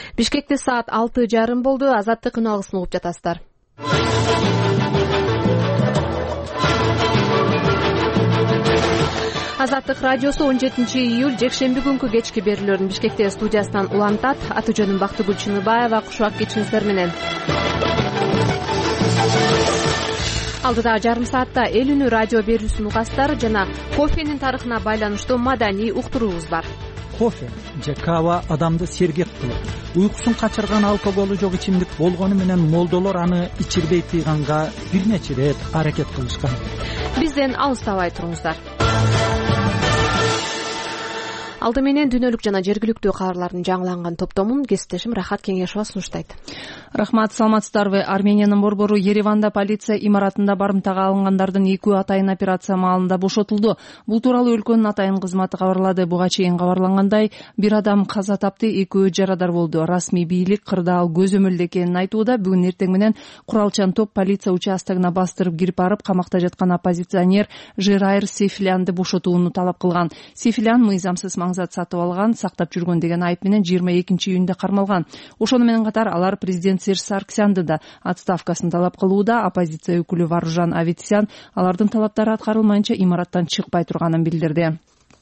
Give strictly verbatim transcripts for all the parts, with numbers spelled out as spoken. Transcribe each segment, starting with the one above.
Бишкекте саат алты жарым болду. Азаттык күн алгысын угуп жатасыздар. Азаттык радиосу он жетинчи июль жекшемби күнкү кечки берүүлөрүн Бишкекте студиясынан улантат. Аты жөнүм Бактыгүл Чыныбаева. Кушак кечиңиздер менен. Алдыда жарым саатта эл үнү радио берүүсүн угасыздар жана кофенин тарыхына байланыштуу маданий уктуруубуз бар. Кофе же кава адамды сергек кылат. Уйкусун качырган алкоголу жок ичимдик болгону менен молдолор аны ичирбей тыйганга бир нече ирет аракет кылышкан. Бизден алыстабай туруңуздар. Алды менен дүйнөлүк жана жергиликтүү кабарлардын жаңыланган топтомун кесиптешим Рахат Кеңешова сунуштайт. Рахмат, саламатсыздарбы? Армениянын борбору Ереванда полиция имаратында барымтага алынгандардын экөө атайын операция маалында бошотулду. Бул тууралуу өлкөнүн атайын кызматы кабарлады. Буга чейин кабарлангандай, бир адам каза тапты, экөө жарадар болду. Расмий бийлик кырдаал көзөмөлдө экенин айтууда. Бүгүн эртең менен куралчан топ полиция участогуна бастырып кирип барып, камакта жаткан оппозиционер Жирайыр Сефилянды бошотууну талап кылган. Сефилян мыйзамсыз маңзат сатып алган, сактап жүргөн деген айып менен жыйырма экинчи июнда кармалган. Ошону менен катар алар президент Серж Сарксянды да отставкасын талап кылууда. Оппозиция өкүлү Варужан Аветисян алардын талаптары аткарылмайынча имараттан чыкпай турганын билдирди.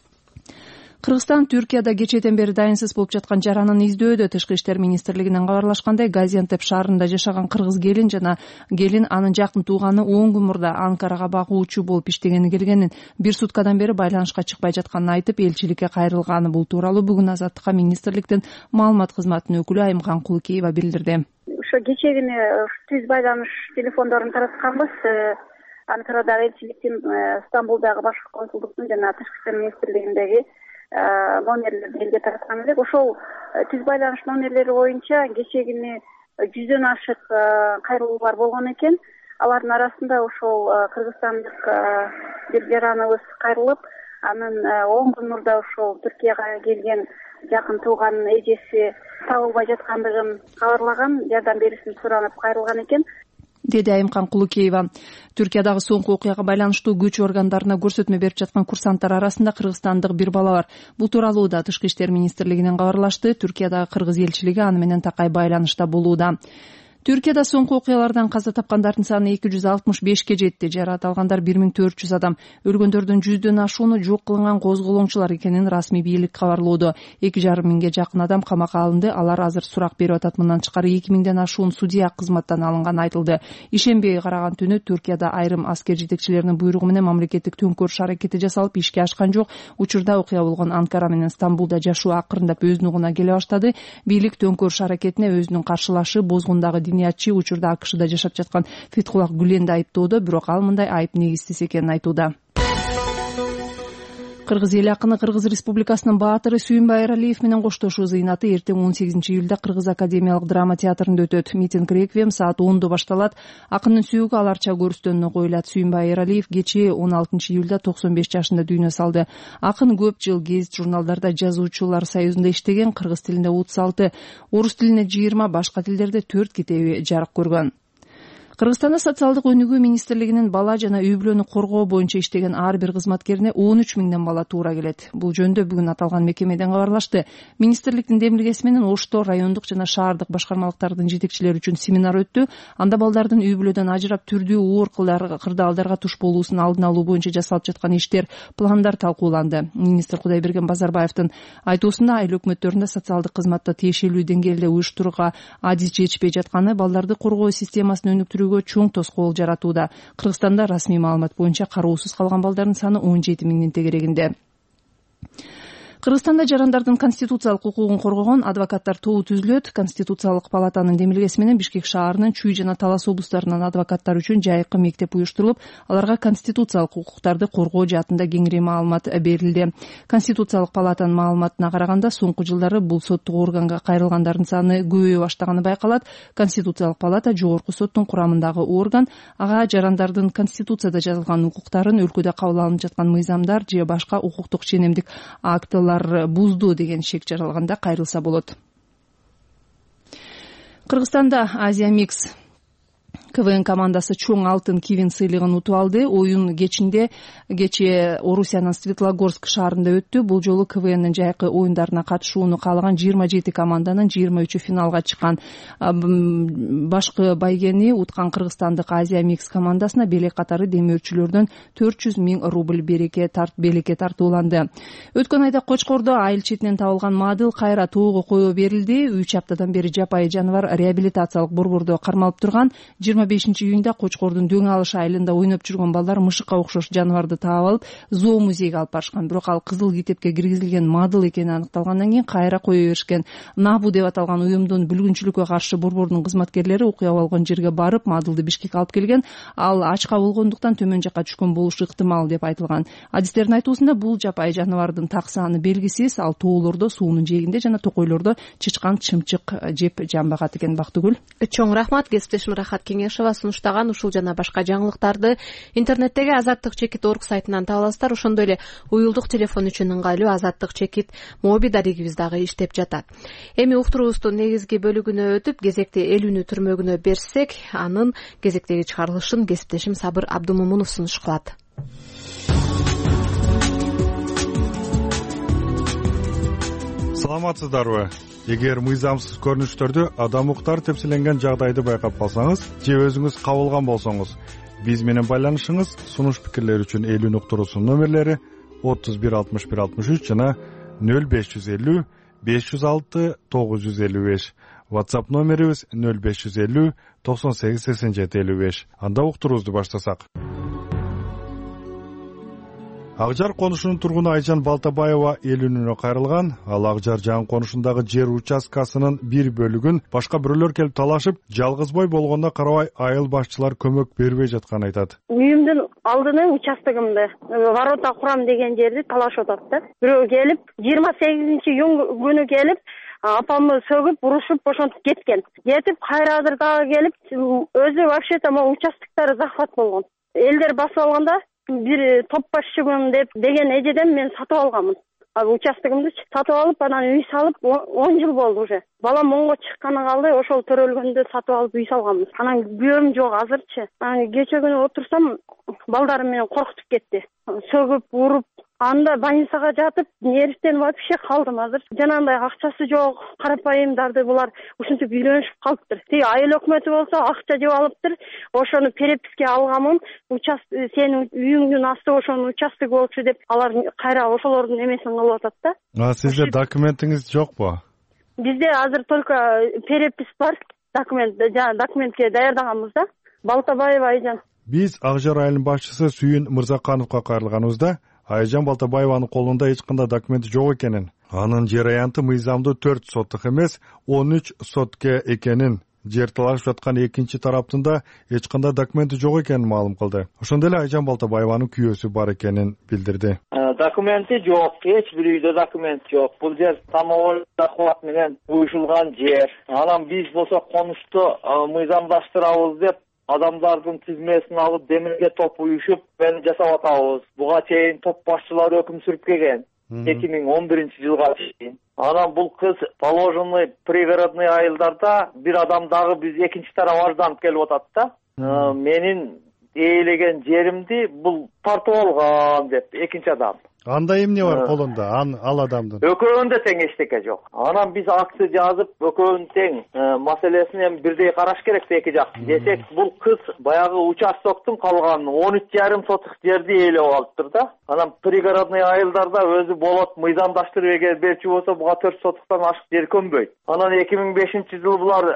Кыргызстан Түркияда кечээден бери дайынсыз болуп жаткан жаранын издөөдө. Тышкы иштер министрлигинен кабарлашкандай, Газиантеп шаарында жашаган кыргыз келин жана келин анын жакын тууганы он күн мурда Анкарага багуучу болуп иштегени келгенин, бир суткадан бери байланышка чыкпай жатканын айтып, элчиликке кайрылганы. Бул тууралуу бүгүн Азаттыкка министрликтин маалымат кызматынын өкүлү Айымкан Кулукеева билдирди. Ошо кечегини түз байланыш телефондорун таратканбыз. Анкарадагы элчиликтин, Стамбулдагы башкы консулдуктун жана Тышкы иштер министрлигиндеги номерлерди элге тараткан элек. Ошол түз байланыш номерлери боюнча кечегини жүздөн ашык кайрылуулар болгон экен. Алардын арасында ошол кыргызстандык бир жараныбыз кайрылып, анын он күн мурда ошол Түркияга келген жакын тууганын эжеси табылбай жаткандыгын кабарлаган, жардам берүүсүн суранып кайрылган экен, деди Айымкан Кулукеева. Түркиядагы соңку окуяга байланыштуу күч органдарына көрсөтмө берип жаткан курсанттар арасында кыргызстандык бир бала бар. Бул тууралуу да Тышкы иштер министрлигинен кабарлашты. Түркиядагы кыргыз элчилиги аны менен такай байланышта болууда. Түркияда соңку окуялардан каза тапкандардын саны эки жүз алтымыш бешке жетти. Жараат алгандар бир миң төрт жүз адам. Өлгөндөрдүн жүздөн ашууну жок кылынган козголоңчулар экенин расмий бийлик кабарлоодо. эки жарым миңге жакын адам камакка алынды. Алар азыр сурак берип атат. Мындан тышкары эки миңден ашуун судья кызматтан алынганы айтылды. Ишемби караган түнү Түркияда айрым аскер жетекчилеринин буйругу менен мамлекеттик төңкөрүш аракети жасалып, ишке ашкан жок. Учурда окуя болгон Анкара менен Стамбулда жашоо акырындап өз нугуна келе баштады. Бийлик төңкөрүш аракетине өзүнүн каршылашы бозгундагы Диниятчы учурда АКШда жашап жаткан Фетхуллах Гүленди айыптоодо, бирок ал мындай айып негизсиз экенин айтууда. Кыргыз эл акыны Кыргыз Республикасынын баатыры Сүйүнбай Эралиев менен коштошуу зыйнаты эртең он сегизинчи июлда Кыргыз академиялык драма театрында өтөт. Митинг реквием саат ондо башталат. Акындын сүйүгү аларча көрүстөнүнө коюлат. Сүйүнбай Эралиев кечээ он алтынчы июлда токсон беш жашында дүйнө салды. Акын көп жыл гезит журналдарда жазуучулар союзунда иштеген, кыргыз тилинде отуз алты, орус тилинде жыйырма, башка тилдерде төрт китеби жарык көргөн. Кыргызстанда социалдык өнүгүү министрлигинин бала жана үй-бүлөнү коргоо боюнча иштеген ар бир кызматкерине он үч миңден бала туура келет. Бул жөнүндө бүгүн аталган мекемеден кабарлашты. Министрликтин демилгеси менен Ошто райондук жана шаардык башкармалыктардын жетекчилери үчүн семинар өттү. Анда балдардын үй-бүлөдөн ажырап түрдүү оор кырдаалдарга туш болуусун алдын алуу боюнча жасалып жаткан иштер, пландар талкууланды. Министр Кудайберген Базарбаевдин айтуусунда айыл өкмөттөрүндө социалдык кызматты тиешелүү деңгээлде уюштурууга адис жетишпей жатканы балдарды коргоо системасын өнүктүрүү чоң тоскоол жаратууда. Кыргызстанда расмий маалымат боюнча кароосуз калган балдардын саны он жети миңдин тегерегинде. Кыргызстанда жарандардын конституциялык укугун коргогон адвокаттар тобу түзүлөт. Конституциялык палатанын демилгеси менен Бишкек шаарынын Чүй жана Талас облустарынын адвокаттар үчүн жайкы мектеп уюштурулуп, аларга конституциялык укуктарды коргоо жаатында кеңири маалымат берилди. Конституциялык палатанын маалыматына караганда, соңку жылдары бул соттук органга кайрылгандардын саны көбөйө баштаганы байкалат. Конституциялык палата жогорку соттун курамындагы орган, ага жарандардын конституцияда жазылган укуктарын өлкөдө кабыл алынып жаткан мыйзамдар же башка укуктук ченемдик актылар бузду деген шек жаралганда кайрылса болот. Кыргызстанда Азия Микс КВН командасы чоң алтын кивин сыйлыгын утуп алды. Оюн кечинде кечээ Орусиянын Светлогорск шаарында өттү. Бул жолу КВНдин жайкы оюндарына катышууну каалаган жыйырма жети команданын жыйырма үчү финалга чыккан. Башкы байгени уткан кыргызстандык Азия Микс командасына белек катары демөөрчүлөрдөн төрт жүз миң рубль береке тарт белекке тартууланды. Өткөн айда Кочкордо айыл четинен табылган мадыл кайра тоого коюп берилди. үч аптадан бери жапайы жаныбар реабилитациялык борбордо кармалып турган. жыйырма бешинчи июнда Кочкордун Дөң Алыш айылында ойноп жүргөн балдар мышыкка окшош жаныбарды таап алып, зоо музейге алып барышкан. Бирок ал кызыл китепке киргизилген мадыл экени аныкталгандан кийин кайра кое беришкен. Набу деп аталган уюмдун бүлгүнчүлүккө каршы борбордун кызматкерлери окуя болгон жерге барып, мадылды Бишкекке алып келген. Ал ачка болгондуктан төмөн жакка түшкөн болушу ыктымал деп айтылган. Адистердин айтуусунда бул жапайы жаныбардын так саны белгисиз. Ал тоолордо, суунун жээгинде жана токойлордо чычкан, чымчык жеп жамбагат экен. Бактыгүл. Чоң рахмат. Кесиптешим Рахат Кеңешова сунуштаган ушул жана башка жаңылыктарды интернеттеги Азаттык чекит орг сайтынан таба аласыздар. Ошондой эле уюлдук телефон үчүн ыңгайлуу Азаттык чекит моби дарегибиз дагы иштеп жатат. Эми уктуруубуздун негизги бөлүгүнө өтүп, кезекти эл үнү түрмөгүнө берсек, анын кезектеги чыгарылышын кесиптешим Сабыр Абдумомунов сунуш кылат. Саламатсыздарбы? Эгер мыйзамсыз көрүнүштөрдү, адам укуктары тепселенген жагдайды байкап калсаңыз же өзүңүз кабылган болсоңуз, биз менен байланышыңыз. Сунуш пикирлер үчүн эл үн уктуруусунун номерлери отуз бир алтымыш бир алтымыш үч жана нөл беш жүз элүү беш жүз алты тогуз жүз элүү беш. WhatsApp номерибиз нөл беш жүз элүү токсон сегиз сексен жети элүү беш. Анда уктуруубузду баштасак. Акжар конушунун тургуну Айжан Балтабаева эл үнүнө кайрылган. Ал Акжар жаңы конушундагы жер участкасынын бир бөлүгүн башка бирөөлөр келип талашып, жалгыз бой болгонуна карабай айыл башчылар көмөк бербей жатканын айтат. Үйүмдүн алдынын участогумда ворота курам деген жерди талашып атат да. Бирөө келип жыйырма сегизинчи июнь күнү келип апамды сөгүп, урушуп, ошентип кеткен. Кетип кайраадыр дагы келип, өзү вообще-то могу участоктор захват болгон. Элдер басып алганда бир топ башчымын деп деген эжеден мен сатып алганмын. Ал участогумду сатып алып, анан үй салып он жыл болду уже. Балам онго чыкканы калды, ошол төрөлгөндө сатып алып үй салганбыз. Анан күйөөм жок азырчы. Анан кече күнү отурсам, балдарым менен коркутуп кетти. Сөгүп, уруп, анда больницага жатып, нервтен вообще калдым азыр. Жанагындай акчасы жок, карапайымдарды булар ушинтип үйлөнүшүп калыптыр. Тиги айыл өкмөтү болсо акча жеп алыптыр. Ошону переписке алганмын. Участок сенин үйүңдүн асты ошонун участогу болчу деп алар кайра ошолордун эмесин кылып атат да. А сизде документиңиз жокпу? Бизде азыр только перепис бар. Документ, жана документке даярдаганбыз да. Балтабаева Айжан. Биз Акжар айылынын башчысы Сүйүн Мырзакановго кайрылганыбызда Айжан Балтабаеванын колунда эч кандай документ жок экенин, анын жер аянты мыйзамдуу төрт соттук эмес, он үч сотке экенин, жер талашып жаткан экинчи тараптын да эч кандай документи жок экенин маалым кылды. Ошондой эле Айжан Балтабаеванын күйөөсү бар экенин билдирди. Документи жок, эч бир үйдө документ жок. Бул жер тамоол захват менен уюшулган жер. Анан биз болсо конушту мыйзамдаштырабыз деп адамдардын тизмесин алып, демирге топ уюшуп, мени жасап атабыз. Буга чейин топ башчылары өкүм сүрүп келген. эки миң он биринчи жылга чейин. Анан бул кыз положенный пригородный айылдарда бир адам дагы биз экинчи тарап ажданып келип атат да. Менин ээлеген жеримди бул тартып алган деп экинчи адам. Анда эмне бар колунда? Ан ал адамдын. Экөөнүндө тең эчтеке жок. Анан биз акция жазып, экөөнүн тең маселесин эми бирдей караш керек эки жак. Десек, бул кыз баягы участоктун калган он үч жарым сотук жерди ээлеп алыптыр да. Анан пригородный айылдарда өзү болот мыйзамдаштырып эгер берчү болсо, буга төрт сотуктан ашык жер көнбөйт. Анан эки миң бешинчи жылы булар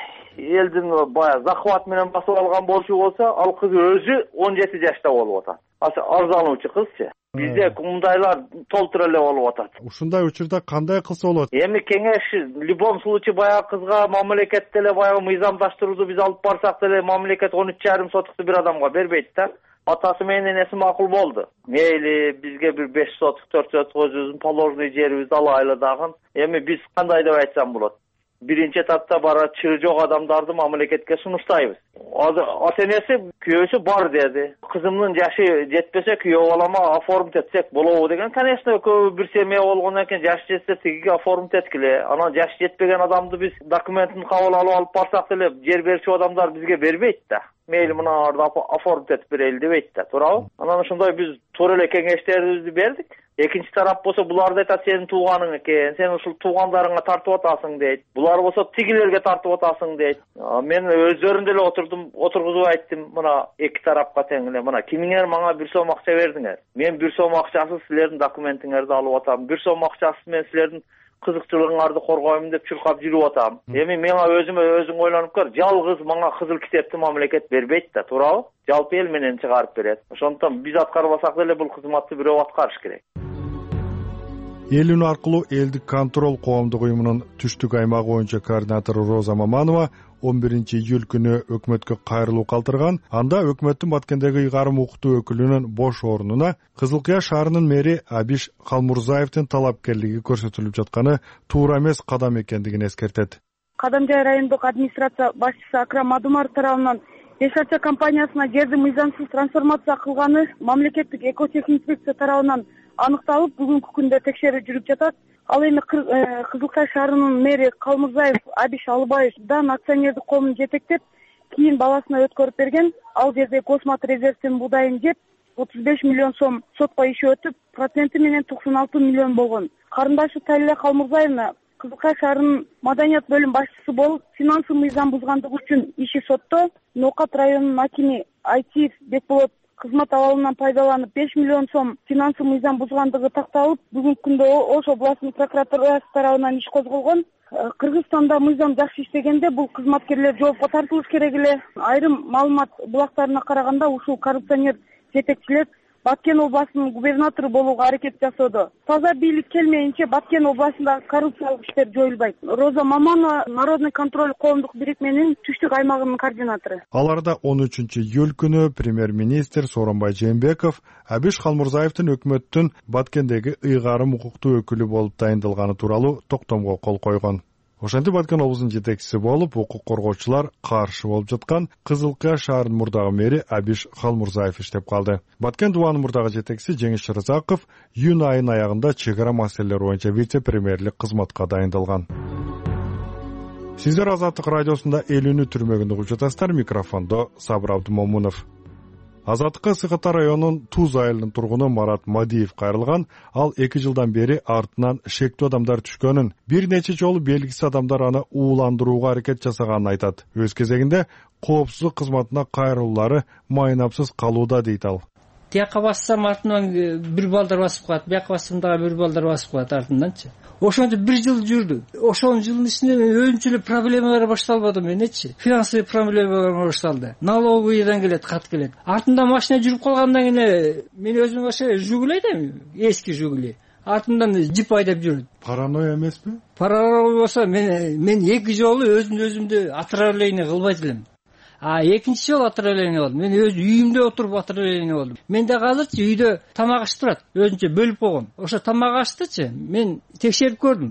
элдин баягы захват менен басып алган болчу болсо, ал кыз өзү он жети жашта болуп атат. Арзануучу кызчы. Бизде мындайлар толтура эле болуп атат. Ушундай учурда кандай кылса болот? Эми кеңеш в любом случае баягы кызга мамлекет деле баягы мыйзамдаштырууду биз алып барсак деле мамлекет он үч жарым сотукту бир адамга бербейт да. Атасы менен энеси макул болду. Мейли бизге бир беш сотук, төрт сотук өзүбүздүн положенный жерибизди алайлы дагы. Эми биз кандай деп айтсам болот? биринчи этапта бара чыры жок адамдарды мамлекетке сунуштайбыз. Ата энеси күйөөсү бар деди. Кызымдын жашы жетпесе күйөө балама оформить этсек болобу деген. Конечно, көбү бир семья болгондон кийин жашы жетсе тигиге оформить эткиле. Анан жашы жетпеген адамды биз документин кабыл алып алып барсак деле жер берүүчү адамдар бизге бербейт да. Мейли мынарды оформить этип берели дебейт да, туурабы? Анан ошондой биз туура эле кеңештерибизди бердик. Экинчи тарап болсо буларды айтат сенин тууганың экен, сен ушул туугандарыңа тартып атасың дейт. Булар болсо тигилерге тартып атасың дейт. Мен өздөрүн деле отурдум, отургузуп айттым, мына эки тарапка тең эле, мына кимиңер мага бир сом акча бердиңер. Мен бир сом акчасыз силердин документиңерди алып атам. Бир сом акчасыз мен силердин кызыкчылыгыңарды коргойм деп чуркап жүрүп атам. Эми мага өзүмө өзүң ойлонуп көр, жалгыз мага кызыл китепти мамлекет бербейт да, туурабы? Жалпы эл менен чыгарып берет. Ошондуктан биз аткарбасак деле бул кызматты бирөө аткарыш керек. Эл үн аркылуу элдик контрол коомдук уюмунун түштүк аймагы боюнча координатору Роза Маманова он биринчи июль күнү өкмөткө кайрылуу калтырган. Анда өкмөттүн Баткендеги ыйгарым укуктуу өкүлүнүн бош ордуна Кызыл Кыя шаарынын мэри Абиш Халмурзаевдин талапкерлиги көрсөтүлүп жатканы туура эмес кадам экендигин эскертет. Кадамжай райондук администрация башчысы Акрам Адумар тарабынан Беш Арча компаниясына жерди мыйзамсыз трансформация кылганы мамлекеттик экотехинспекция тарабынан аныкталып, бүгүнкү күндө текшерүү жүрүп жатат. Ал эми Кызыл Кыя шаарынын мэри Калмурзаев Абиш Алыбаевдан акционердик коомун жетектеп, кийин баласына өткөрүп берген. Ал жерде Госмат резервдин буудайын жеп, отуз беш миллион сом сотко иши өтүп, проценти менен токсон алты миллион болгон. Карындашы Талиле Калмурзаевна Кызыл Кыя шаарынын маданият бөлүм башчысы болуп, финансы мыйзам бузгандыгы үчүн иши сотто. Ноокат районунун акими Айтиев Бекболот кызмат абалынан пайдаланып беш миллион сом финансы мыйзам бузгандыгы такталып, бүгүнкү күндө Ош областынын прокуратурасы тарабынан иш козголгон. Кыргызстанда мыйзам жакшы иштегенде бул кызматкерлер жоопко тартылыш керек эле. Айрым маалымат булактарына караганда ушул коррупционер жетекчилер Баткен областынын губернатору болууга аракет жасоодо. Таза бийлик келмейинче Баткен областындагы коррупциялык иштер жоюлбайт. Роза Маманова Народный контроль коомдук бирикменин түштүк аймагынын координатору. Аларда он үчүнчү июль күнү премьер-министр Сооронбай Жээнбеков Абиш Халмурзаевдин өкмөттүн Баткендеги ыйгарым укуктуу өкүлү болуп дайындалганы тууралуу токтомго кол койгон. Ошентип Баткен облусунун жетекчиси болуп, укук коргоочулар каршы болуп жаткан Кызыл Кыя шаарынын мурдагы мэри Абиш Халмурзаев иштеп калды. Баткен дубанын мурдагы жетекчиси Жеңиш Шырзаков июнь айынын аягында чек ара маселелери боюнча вице-премьерлик кызматка дайындалган. Сиздер Азаттык радиосунда эл үнү түрмөгүндө угуп жатасыздар. Микрофондо Сабыр Абдымомунов. Азаттыкка Сыйката районунун Туз айылынын тургуну Марат Мадиев кайрылган. Ал эки жылдан бери артынан шектүү адамдар түшкөнүн, бир нече жолу белгисиз адамдар аны ууландырууга аракет жасаганын айтат. Өз кезегинде коопсуздук кызматына кайрылуулары майнапсыз калууда дейт ал. Тияка бассам артынан бир балдар басып калат, бияка бассам дагы бир балдар басып калат артынданчы. Ошончо бир жыл жүрдү. Ошол жылдын ичинде өзүнчө эле проблемалар башталбады менечи. Финансовый проблемалар башталды. Налоговыйдан келет, кат келет. Артында машина жүрүп калгандан кийин мен өзүм баша Жигули айдайм, эски Жигули. Артынан жип айдап жүрөт. Паранойя эмеспи? Паранойя болсо мен мен эки жолу өзүм өзүмдү отравление кылбайт элем. А экинчи жолу отравление болдум. Мен өз үйүмдө отуруп отравление болдум. Менде азырчы үйдө тамак ашып турат, өзүнчө бөлүп койгон. Ошо тамак аштычы мен текшерип көрдүм.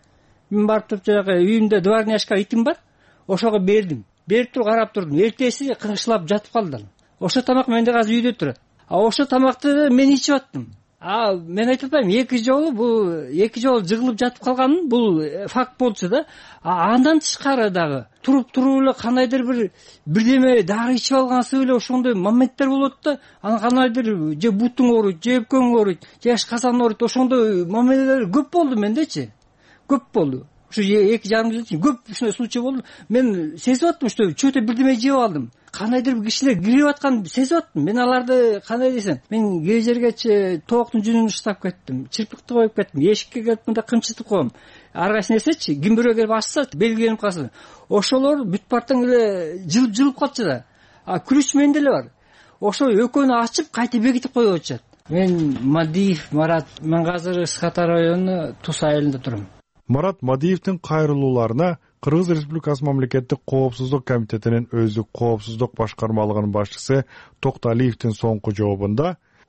Мен барып туруп жагы үйүмдө дворняшка итим бар. Ошого бердим. Берип туруп карап турдум. Эртеси кыргышлап жатып калдым. Ошо тамак менде азыр үйдө турат. А ошо тамакты мен ичип аттым. А мен айтып атпайм, эки жолу бул эки жолу жыгылып жатып калганын бул факт болчу да. А андан тышкары дагы туруп туруп эле кандайдыр бир бирдеме дары ичип алгансып эле ошондой моменттер болот да. Аны кандайдыр же бутуң ооруйт, же өпкөң ооруйт, же казан ооруйт, ошондой мамилелер көп болду мендечи. Көп болду. Ушу эки жарым жыл ичинде көп ушундай случай болду. Мен сезип аттым, что чөтө бирдеме жеп алдым. Кандайдыр бир кишилер кирип атканын сезип аттым. Мен аларды кандай десем, мен кээ жергечи тооктун жүнүн уштап кеттим, чирпикти коюп кеттим, эшикке келип мындай кымчытып коем. Ар кайсы нерсечи, ким бирөө келип ачса, белгиленип калсын. Ошолор бүт бартаң эле жылып жылып калчу да. А күрүч менде эле бар. Ошо экөөнү ачып, кайта бекитип коюп атышат. Мен Мадиев Марат, мен азыр Сыйката району Туз айылында турам. Марат Мадиевдин кайрылууларына Кыргыз Республикасы мамлекеттик коопсуздук комитетинин өздүк коопсуздук башкармалыгынын башчысы Токталиевдин соңку жообунда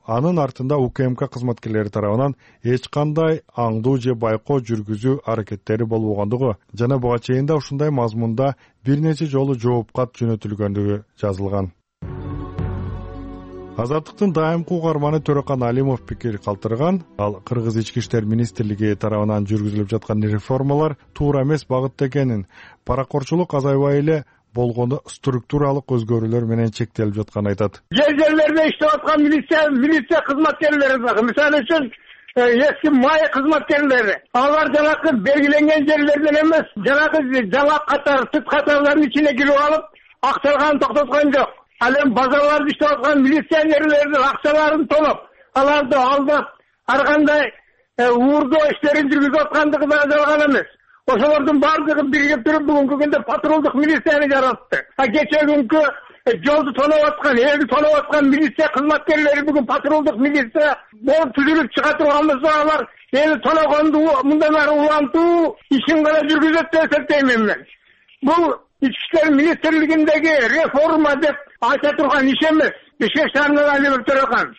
анын артында УКМК кызматкерлери тарабынан эч кандай аңдуу же байкоо жүргүзүү аракеттери болбогондугу жана буга чейин да ушундай мазмунда бир нече жолу жооп кат жөнөтүлгөндүгү жазылган. Азаттыктын дайымкы угарманы Төрөкан Алимов пикир калтырган. Ал Кыргыз ички иштер министрлиги тарабынан жүргүзүлүп жаткан реформалар туура эмес багытта экенин, паракорчулук азайбай эле болгондо структуралык өзгөрүүлөр менен чектелип жатканын айтат. Жер жерлерде иштеп аткан милиция милиция кызматкерлери бар. Мисалы үчүн эски май кызматкерлери. Алар жанакы белгиленген жерлерден эмес, жанакы жаңа катар, түп катарлардын ичине кирип алып, акчаларын токтоткон жок. Ал эми базарларда иштеп аткан милиционерлердин акчаларын толуп, аларды алдап, ар кандай уурдоо иштерин жүргүзүп аткандыгы да жалган эмес. Ошолордун баардыгы биригип туруп бүгүнкү күндө патрулдук милицияны жаратты. А кече күнкү жолду тоноп аткан, элди тоноп аткан милиция кызматкерлери бүгүн патрулдук милиция болуп түзүлүп чыга турган болсо, алар элди тоногонду мындан ары улантуу ишин гана жүргүзөт деп эсептеймин мен. Бул ички иштер министрлигиндеги реформа деп айта турган иш эмес. Бишкек шаарынан Алимов Төрөкан.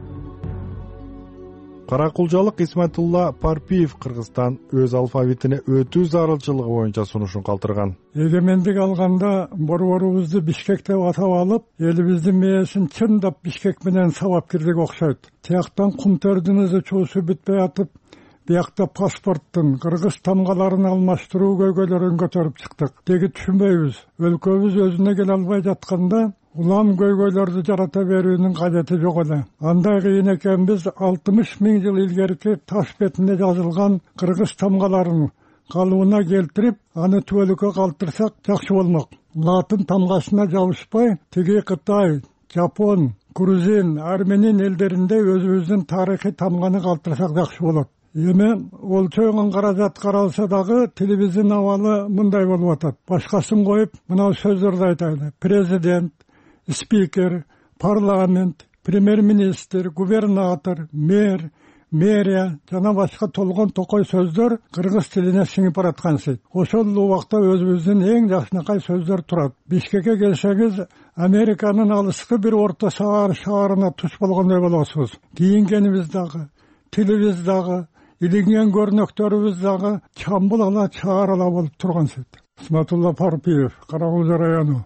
Каракулжалык Исматулла Парпиев Кыргызстан өз алфавитине өтүү зарылчылыгы боюнча сунушун калтырган. Эгемендик алганда борборубузду Бишкек деп атап алып, элибиздин мээсин чындап Бишкек менен сабап кирдик окшойт. Тияктан кумтөрдүн ызы чуусу бүтпөй атып, биякта паспорттун, кыргыз тамгаларын алмаштыруу көйгөйлөрүн көтөрүп чыктык. Деги түшүнбөйбүз. Өлкөбүз өзүнө келе албай жатканда улам көйгөйлөрдү жарата берүүнүн кажети жок эле. Андай кыйын экенбиз алтымыш миң жыл илгерки таш бетинде жазылган кыргыз тамгаларын калыбына келтирип, аны түбөлүккө калтырсак жакшы болмок. Латын тамгасына жабышпай, тиги Кытай, Жапон, Грузин, Арменин элдеринде өзүбүздүн тарыхый тамганы калтырсак жакшы болот. Эми ол чойгон каражат каралса дагы тилибиздин абалы мындай болуп атат. Башкасын коюп, мына сөздөрдү айтайлы. Президент, спикер, парламент, премьер-министр, губернатор, мэр, мэрия жана башка толгон токой сөздөр кыргыз тилине сиңип бараткансыз. Ошол убакта өзүбүздүн эң жакшынакай сөздөр турат. Бишкекке келсеңиз, Американын алыскы бир орто шаар шаарына туш болгондой болосуз. Кийингенибиз дагы, тилибиз дагы, илинген көрнөктөрүбүз дагы чамбул ала чаар ала болуп тургансыз. Исматулла Парпиев, Каракулжа району.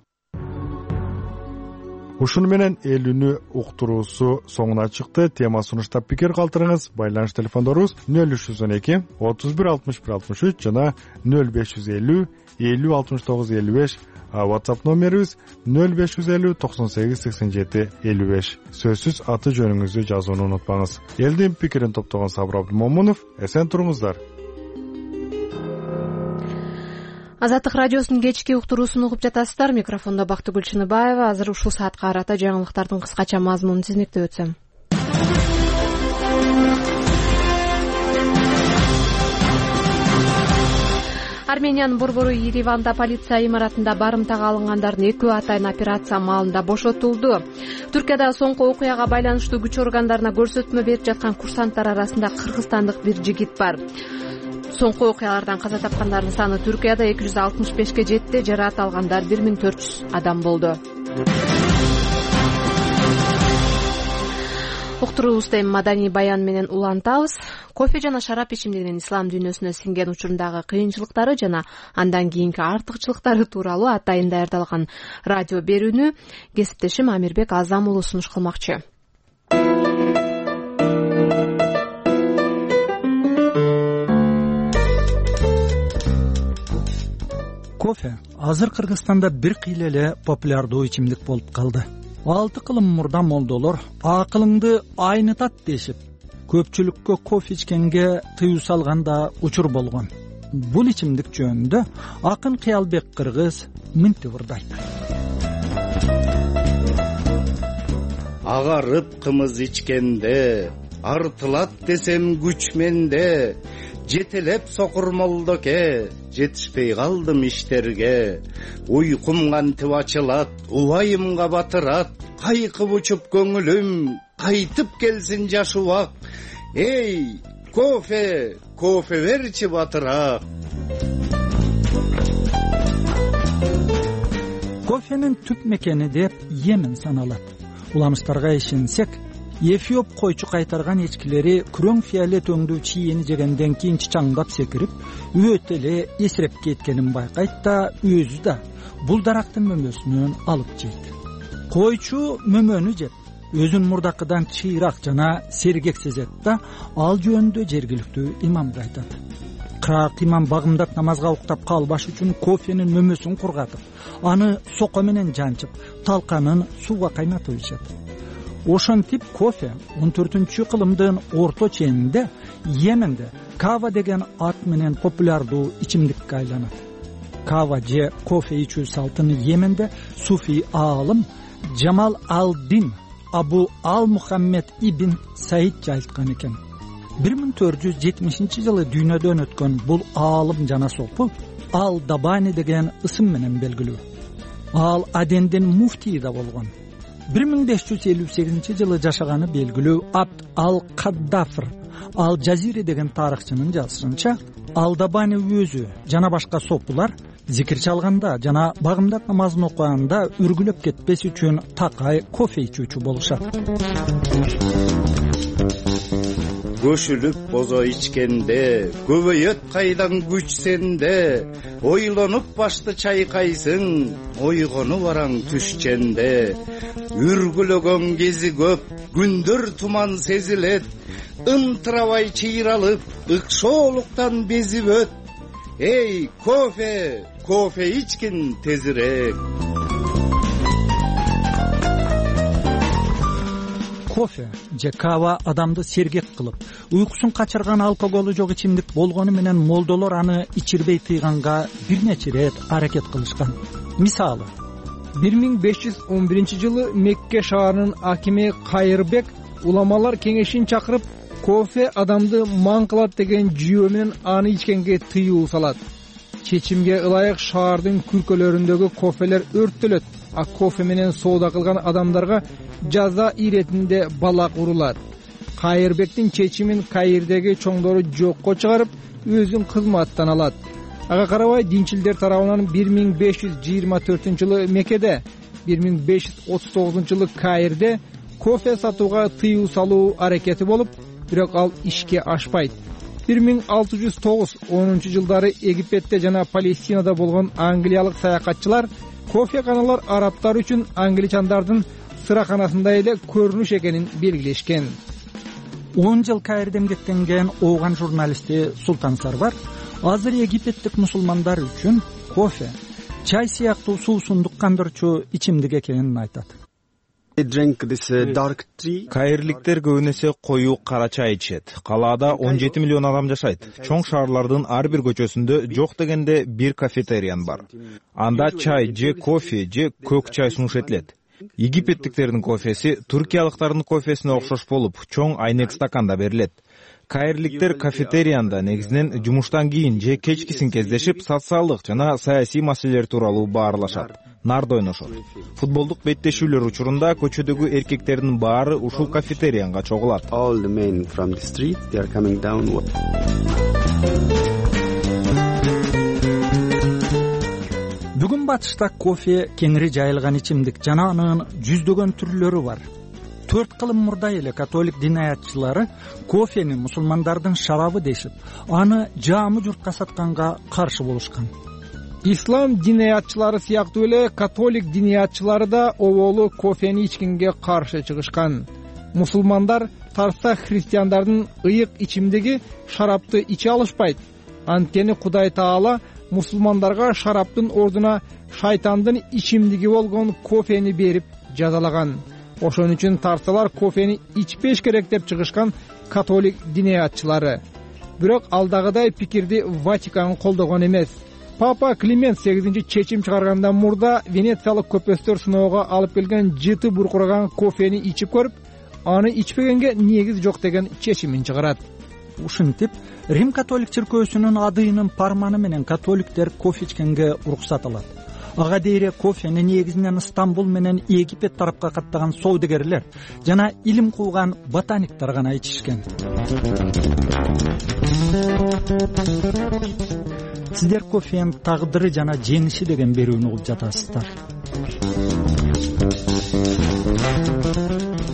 Ушуну менен эл үнү уктуруусу соңуна чыкты. Тема сунуштап пикир калтырыңыз. Байланыш телефондорубуз нөл үч жүз он эки отуз бир алтымыш бир алтымыш үч жана нөл беш жүз элүү элүү алтымыш тогуз элүү беш. WhatsApp номерибиз нөл беш жүз элүү токсон сегиз сексен жети элүү беш. Сөзсүз аты жөнүңүздү жазууну унутпаңыз. Элдин пикирин топтогон Сабыр Абдымомунов, эсен туруңуздар. Азаттык радиосунун кечки уктуруусун угуп жатасыздар. Микрофондо Бактыгүл Чыныбаева. Азыр ушул саатка карата жаңылыктардын кыскача мазмунун тизмектеп өтсөм. Армениянын борбору Ереванда полиция имаратында барымтага алынгандардын экөө атайын операция маалында бошотулду. Түркияда соңку окуяга байланыштуу күч органдарына көрсөтмө берип жаткан курсанттар арасында кыргызстандык бир жигит бар. Соңку окуялардан каза тапкандардын саны Түркияда эки жүз алтымыш бешке жетти, жараат алгандар бир миң төрт жүз адам болду. Уктуруубузду эми маданий баян менен улантабыз. Кофе жана шарап ичимдигинин ислам дүйнөсүнө сиңген учурундагы кыйынчылыктары жана андан кийинки артыкчылыктары тууралуу атайын даярдалган радио берүүнү кесиптешим Амирбек Азам уулу сунуш кылмакчы. Кофе азыр Кыргызстанда бир кыйла эле популярдуу ичимдик болуп калды. Алты кылым мурда молдолор акылыңды айнытат дешип, көпчүлүккө кофе ичкенге тыюу салган да учур болгон. Бул ичимдик жөнүндө акын Кыялбек Кыргыз мынтип ырдайт. Агарып кымыз ичкенде, артылат десем күч менде, жетелеп сокур молдоке, жетишпей калдым иштерге. Уйкум кантип ачылат, убайымга батырат, кайкып учуп көңүлүм, кайтып келсин жаш убак. Эй, кофе, кофе берчи батырак. Кофенин түп мекени деп Йемен саналат. Уламыштарга ишенсек, Эфиоп койчу кайтарган эчкилери күрөң фиолет өңдүү чийени жегенден кийин чаңдап секирип, өтө эле эсиреп кеткенин байкайт да өзү да бул дарактын мөмөсүнөн алып жейт. Койчу мөмөнү жеп, өзүн мурдакыдан чыйрак жана сергек сезет да ал жөнүндө жергиликтүү имамга айтат. Кыраак имам багымдап намазга уктап калбаш үчүн кофенин мөмөсүн кургатып, аны соко менен жанчып, талканын сууга кайнатып ичет. Ошентип кофе он төртүнчү кылымдын орто ченинде Йеменде кава деген ат менен популярдуу ичимдикке айланат. Кава же кофе ичүү салтын Йеменде суфий аалым Жамал ал-Дин Абу ал-Мухаммед ибн Саид жайылткан экен. бир миң төрт жүз жетимишинчи жылы дүйнөдөн өткөн бул аалым жана сопу Ал-Дабани деген ысым менен белгилүү. Ал Адендин муфтийи да болгон. бир миң беш жүз элүү сегизинчи жылы жашаганы белгилүү Абд ал-Каддафр Ал-Жазири деген тарыхчынын жазышынча, Ал-Дабани өзү жана башка сопулар зикир чалганда жана багымдат намазын окуганда үргүлөп кетпес үчүн такай кофе ичүүчү болушат. Көшүлүп бозо ичкенде, көбөйөт кайдан күч сенде, ойлонуп башты чайкайсың, ойгону бараң түшченде. Үргүлөгөн кези көп, күндөр туман сезилет, ынтырабай чыйралып, ыкшоолуктан безип өт. Эй, кофе, кофе ичкин тезирээк. Кофе же кава адамды сергек кылып, уйкусун качырган алкоголу жок ичимдик болгону менен молдолор аны ичирбей тыйганга бир нече ирет аракет кылышкан. Мисалы, бир миң беш жүз он биринчи жылы Мекке шаарынын акими Кайырбек уламалар кеңешин чакырып, кофе адамды маң кылат деген жүйө менен аны ичкенге тыюу салат. Чечимге ылайык шаардын күркөлөрүндөгү кофелер өрттөлөт, а кофе менен соода кылган адамдарга жаза иретинде балак урулат. Кайырбектин чечимин Каирдеги чоңдору жокко чыгарып, өзүн кызматтан алат. Ага карабай динчилдер тарабынан бир миң беш жүз жыйырма төртүнчү жылы Меккеде, бир миң беш жүз отуз тогузунчу жылы Каирде кофе сатууга тыюу салуу аракети болуп, бирок ал ишке ашпайт. бир миң алты жүз тогуз онунчу жылдары Египетте жана Палестинада болгон англиялык саякатчылар кофеканалар арабтар үчүн англичандардын сыраканасында эле көрүнүш экенин белгилешкен. он жыл Каирде эмгектенген ооган журналисти Султан Сарвар азыр египеттик мусулмандар үчүн кофе чай сыяктуу суусундук кандырчу ичимдик экенин айтат. Каирликтер көбүн эсе коюу кара чай ичет. Калаада он жети миллион адам жашайт. Чоң шаарлардын ар бир көчөсүндө жок дегенде бир кафетериян бар. Анда чай же кофе же көк чай сунуш этилет. Египеттиктердин кофеси туркиялыктардын кофесине окшош болуп, чоң айнек стаканда берилет. Каирликтер кафетерияда негизинен жумуштан кийин же кечкисин кездешип, социалдык жана саясий маселелер тууралуу баарлашат, нарда ойношот. Футболдук беттешүүлөр учурунда көчөдөгү эркектердин баары ушул кафетериянга чогулат. Бүгүн батышта кофе кеңири жайылган ичимдик жана анын жүздөгөн түрлөрү бар. төрт кылым мурда эле католик дин аятчылары кофени мусулмандардын шарабы дешип, аны жаамы журтка сатканга каршы болушкан. Ислам дин аятчылары сыяктуу эле католик дин аятчылары да оболу кофени ичкенге каршы чыгышкан. Мусулмандар тарса христиандардын ыйык ичимдиги шарапты иче алышпайт. Анткени Кудай Таала мусулмандарга шараптын ордуна шайтандын ичимдиги болгон кофени берип жазалаган. Ошон үчүн тарсалар кофени ичпеш керек деп чыгышкан католик дин аятчылары. Бирок алдагыдай пикирди Ватикан колдогон эмес. Папа Климент сегизинчи чечим чыгаргандан мурда венециялык көпөстөр сыноого алып келген жыты буркураган кофени ичип көрүп, аны ичпегенге негиз жок деген чечимин чыгарат. Ушинтип, Рим католик чиркөөсүнүн адыйынын парманы менен католиктер кофе ичкенге уруксат алат. Ага дейре кофени негизинен Стамбул менен Египет тарапка каттаган соодагерлер жана илим кууган ботаниктер гана ичишкен. Сиздер кофенин тагдыры жана жеңиши деген берүүнү угуп жатасыздар. Бүгүнкү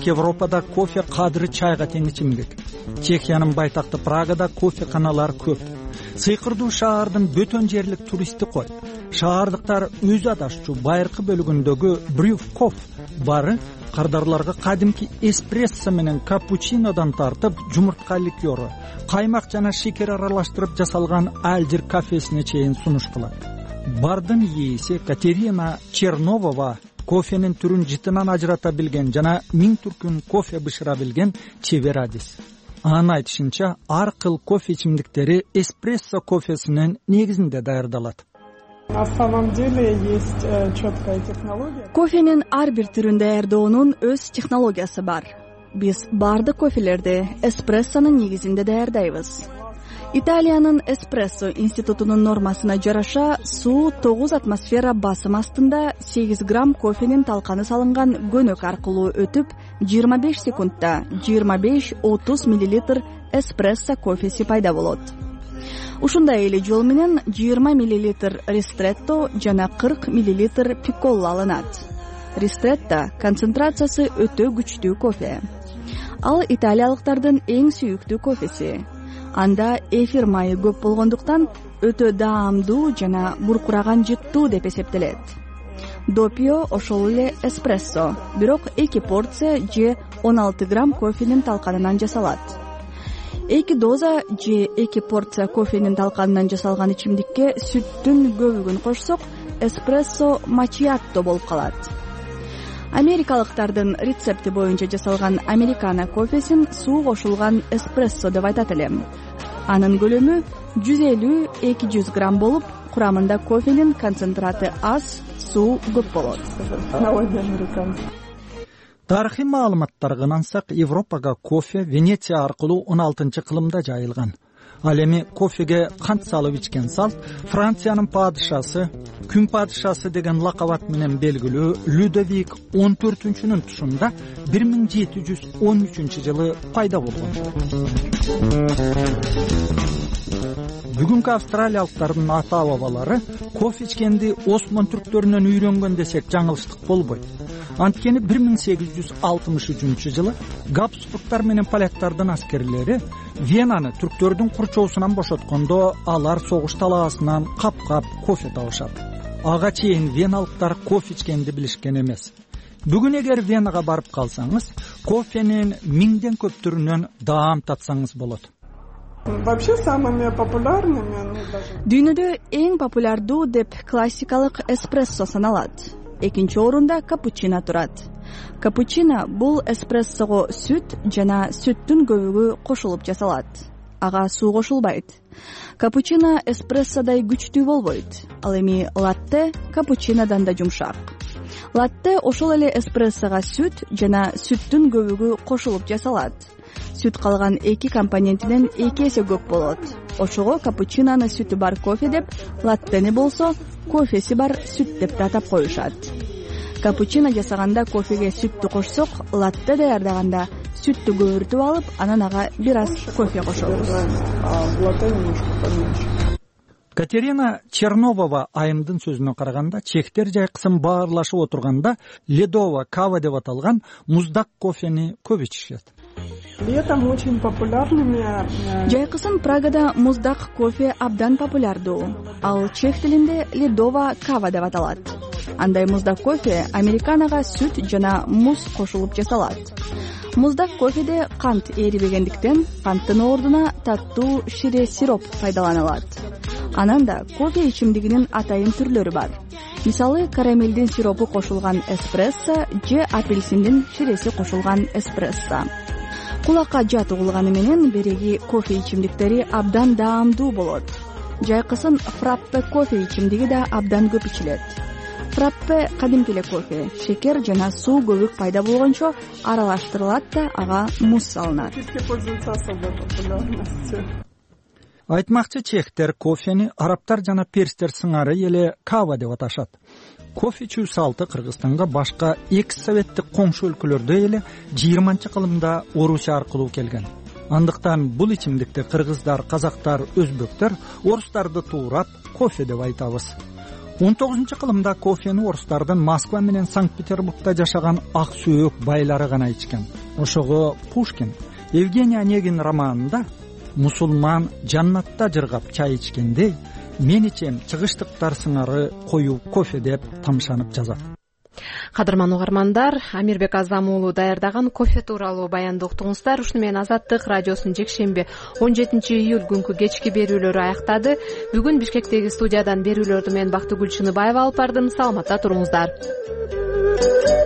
анткени Европада кофе кадыры чайга тең ичимдик. Чехиянын байтакты Прагада кофеканалар көп. Сыйкырдуу шаардын бөтөн жерлик туристтик кой. Шаардыктар өз адашчу байыркы бөлүгүндөгү Брюфкоф бары кардарларга кадимки эспрессо менен капучинодан тартып жумуртка ликёру, каймак жана шекер аралаштырып жасалган алжир кафесине чейин сунуш кылат. Бардын ээси Катерина Черновова кофенин түрүн жытынан ажырата билген жана миң түркүн кофе бышыра билген чебер адис. Анын айтышынча, ар кыл кофе ичимдиктери эспрессо кофесинин негизинде даярдалат. На самом деле есть четкая технология. Кофенин ар бир түрүн даярдоонун өз технологиясы бар. Биз бардык кофелерди эспрессонун негизинде даярдайбыз. Италиянын эспрессо институтунун нормасына жараша суу тогуз атмосфера басым астында сегиз грамм кофенин талканы салынган көнөк аркылуу өтүп, жыйырма беш секундта жыйырма беш отуз миллилитр эспрессо кофеси пайда болот. Ушундай эле жол менен жыйырма миллилитр ристретто жана кырк миллилитр пикколо алынат. Ристретто концентрациясы өтө күчтүү кофе. Ал италиялыктардын эң сүйүктүү кофеси. Анда эфир майы көп болгондуктан өтө даамдуу жана буркураган жыттуу деп эсептелет. Допио ошол эле эспрессо, бирок эки порция же он алты грамм кофенин талканынан жасалат. Эки доза же эки порция кофенин талканынан жасалган ичимдикке сүттүн көбүгүн кошсок, эспрессо мачиатто болуп калат. Америкалыктардын рецепти боюнча жасалган американо кофесин суу кошулган эспрессо деп айтат элем. Анын көлөмү жүз элүү — эки жүз грамм болуп, курамында кофенин концентраты аз, суу көп болот. Тарыхый маалыматтарга ынансак, Европага кофе Венеция аркылуу он алтынчы кылымда жайылган. Ал эми кофеге кант салып ичкен салт Франциянын падышасы, күн падышасы деген лакабат менен белгилүү Людовик он төртүнчүнүн тушунда бир миң жети жүз он үчүнчү жылы пайда болгон. Бүгүнкү австралиялыктардын ата бабалары кофе ичкенди осман түрктөрүнөн үйрөнгөн десек жаңылыштык болбойт. Анткени бир миң сегиз жүз алтымыш үчүнчү жылы Габсбургтар менен поляктардын аскерлери Венаны түрктөрдүн курчоосунан бошоткондо алар согуш талаасынан кап-кап кофе табышат. Ага чейин веналыктар кофе ичкенди билишкен эмес. Бүгүн эгер Венага барып калсаңыз, кофенин миңден көп түрүнөн даам татсаңыз болот. Вообще самыми популярными, дүйнөдө эң популярдуу деп классикалык эспрессо саналат. Экинчи орунда капучино турат. Капучино бул эспрессого сүт жана сүттүн көбүгү кошулуп жасалат. Ага суу кошулбайт. Капучино эспрессодай күчтүү болбойт. Ал эми латте капучинодон да жумшак. Латте ошол эле эспрессого сүт жана сүттүн көбүгү кошулуп жасалат. Сүт калган эки компонентинен эки эсе көп болот. Ошого капучиноны сүтү бар кофе деп, латтени болсо кофеси бар сүт деп да атап коюшат. Капучино жасаганда кофеге сүттү кошсок, латте даярдаганда сүттү көбүртүп алып, анан ага бир аз кофе кошобуз. Катерина Черновова айымдын сөзүнө караганда, чехтер жайкысын баарлашып отурганда ледово кава деп аталган муздак кофени көп ичишет. Летом очень популярными. Жайкысын Прагада муздак кофе абдан популярдуу. Ал чех тилинде ледово кава деп аталат. Андай муздак кофе американага сүт жана муз кошулуп жасалат. Муздак кофеде кант эрибегендиктен канттын ордуна таттуу шире сироп пайдаланылат. Анан да кофе ичимдигинин атайын түрлөрү бар. Мисалы, карамелдин сиропу кошулган эспрессо же апельсиндин ширеси кошулган эспрессо. Кулакка жат угулганы менен береги кофе ичимдиктери абдан даамдуу болот. Жайкысын фраппе кофе ичимдиги да абдан көп ичилет. Фраппе кадимки эле кофе, шекер жана суу көбүк пайда болгончо аралаштырылат да ага муз салынат. Айтмакчы, чехтер кофени арабтар жана перстер сыңары эле кава деп аташат. Кофе ичүү салты Кыргызстанга башка экс советтик коңшу өлкөлөрдө эле жыйырманчы кылымда Орусия аркылуу келген. Андыктан бул ичимдикти кыргыздар, казактар, өзбектер, орустарды туурап кофе деп айтабыз. он тогузунчу кылымда кофени орустардын Москва менен Санкт-Петербургда жашаган ак сөөк байлары гана ичкен. Ошого Пушкин Евгений Онегин романында мусулман жаннатта жыргап чай ичкендей, мен ичем чыгыштыктар сыңары коюу кофе деп тамшанып жазат. Кадырман угармандар, Амирбек Азам уулу даярдаган кофе тууралуу баянды уктуңуздар. Ушуну менен Азаттык радиосунун жекшемби он жетинчи июль күнкү кечки берүүлөрү аяктады. Бүгүн Бишкектеги студиядан берүүлөрдү мен Бактыгүл Чыныбаева алып бардым. Саламатта туруңуздар.